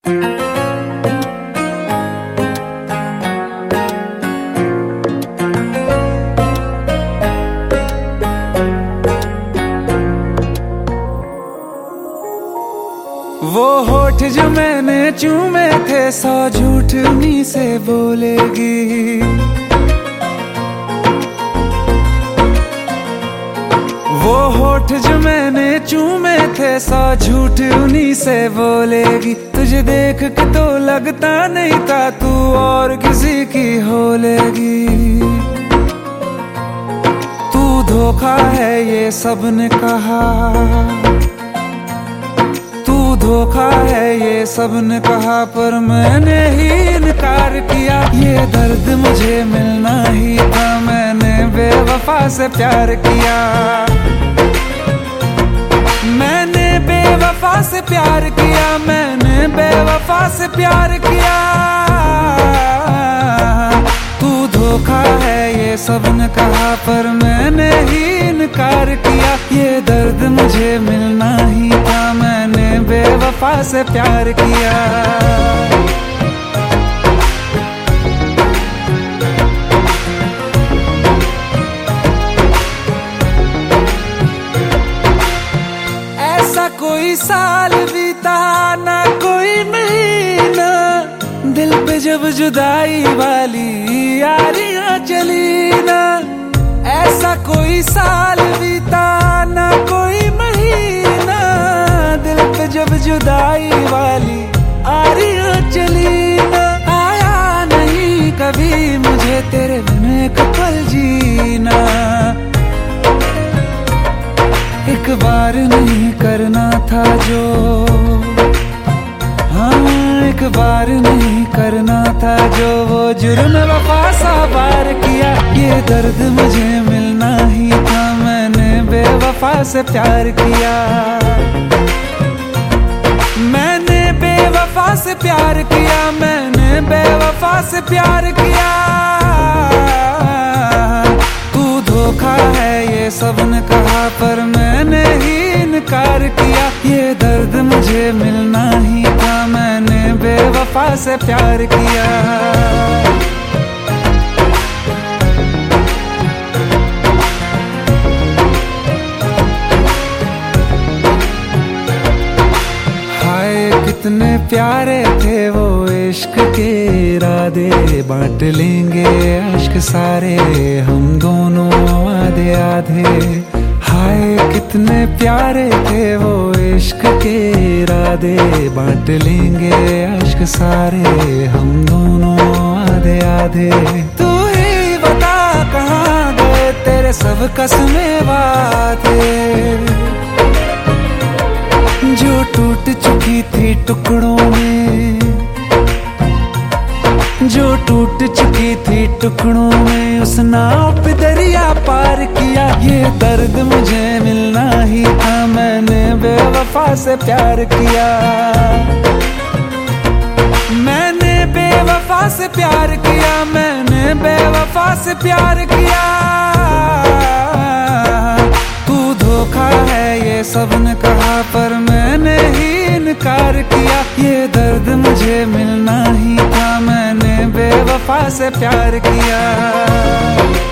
वो होठ जो मैंने चूमे थे 100 झूठ उन्हीं से बोलेगी। वो होठ जो मैंने चूमे थे 100 झूठ उन्हीं से बोलेगी। तुझे देख के तो लगता नहीं था तू और किसी की हो लेगी। तू धोखा है ये सबने कहा, धोखा है ये सबने कहा, पर मैंने ही इनकार किया। ये दर्द मुझे मिलना ही था, मैंने बेवफा से प्यार किया। मैंने बेवफा से प्यार किया, मैंने बेवफा से प्यार किया। तू धोखा है ये सबने कहा, पर मैंने ही इनकार किया। ये दर्द मुझे मिलना ही था, मैंने बेवफा से प्यार किया। ऐसा कोई साल बीता ना कोई महीना, दिल पे जब जुदाई वाली यारियां चली ना। ऐसा कोई साल बीता ना कोई महीना, दिल पे जब जुदाई वाली यारियां चली ना। आया नहीं कभी मुझे तेरे बिन एक पल जीना। एक बार नहीं करना था जो, हाँ एक बार नहीं करना था जो, वो जुर्म वफा सा बार किया। ये दर्द मुझे मिलना ही था, मैंने बेवफा से प्यार किया। मैंने बेवफा से प्यार किया, मैंने बेवफा से प्यार किया। तू धोखा है ये सबने कहा, पर मैंने ही इनकार किया। ये दर्द मुझे मिलना ही था, मैंने बेवफा से प्यार किया। कितने प्यारे थे वो इश्क के इरादे, बांट लेंगे अश्क सारे हम दोनों आधे आधे। हाय कितने प्यारे थे वो इश्क के इरादे, बांट लेंगे अश्क सारे हम दोनों आधे आधे। तू ही बता कहाँ गए तेरे सब कसमें बातें, जो टूट चुकी थी टुकड़ों में, जो टूट चुकी थी टुकड़ों में। उस नाव पे दरिया पार किया। ये दर्द मुझे मिलना ही था, मैंने बेवफा से प्यार किया। मैंने बेवफा से प्यार किया, मैंने बेवफा से प्यार किया। तू धोखा है ये सबने कहा, पर मैंने ही इनकार किया। ये दर्द मुझे मिलना ही था, मैंने बेवफा से प्यार किया।